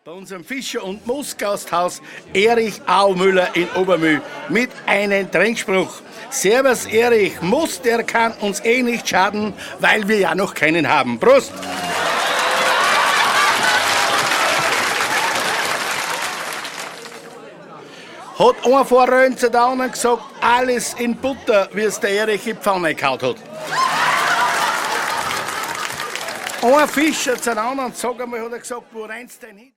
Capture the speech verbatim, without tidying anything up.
bei unserem Fischer- und Moosgasthaus Erich Aumüller in Obermühl mit einem Trinkspruch. Servus Erich, Moos, der kann uns eh nicht schaden, weil wir ja noch keinen haben. Prost! Hat ein Vorröhren zu der anderen gesagt, alles in Butter, wie es der Erich in die Pfanne gehauen hat. Ein Fischer zu der anderen, sag einmal, hat er gesagt, wo rennst du denn hin?